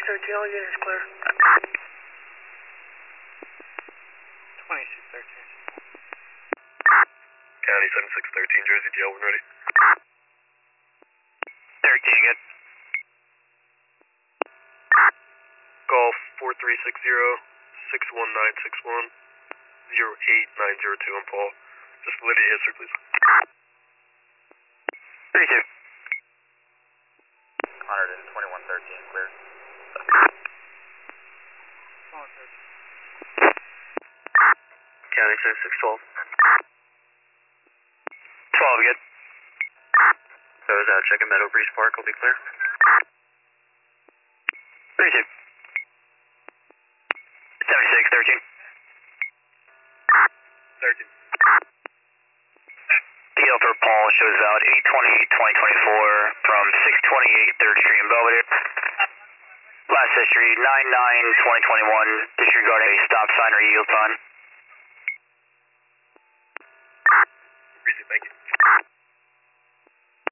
2613, all units clear. 2613. County 7613, Jersey jail, when ready. 13 again. Golf 4360-61961, 08902 on Paul. Just validity history, please. 32. 12113, clear. 2113. County 7612. 12 again. Those out, checking Meadow Breeze Park will be clear. 32. 7613. 13. DL for Paul shows out 8/28/2024 from 628 3rd Street in Belvedere. Last history 9/9/2021, disregarding a stop sign or yield sign.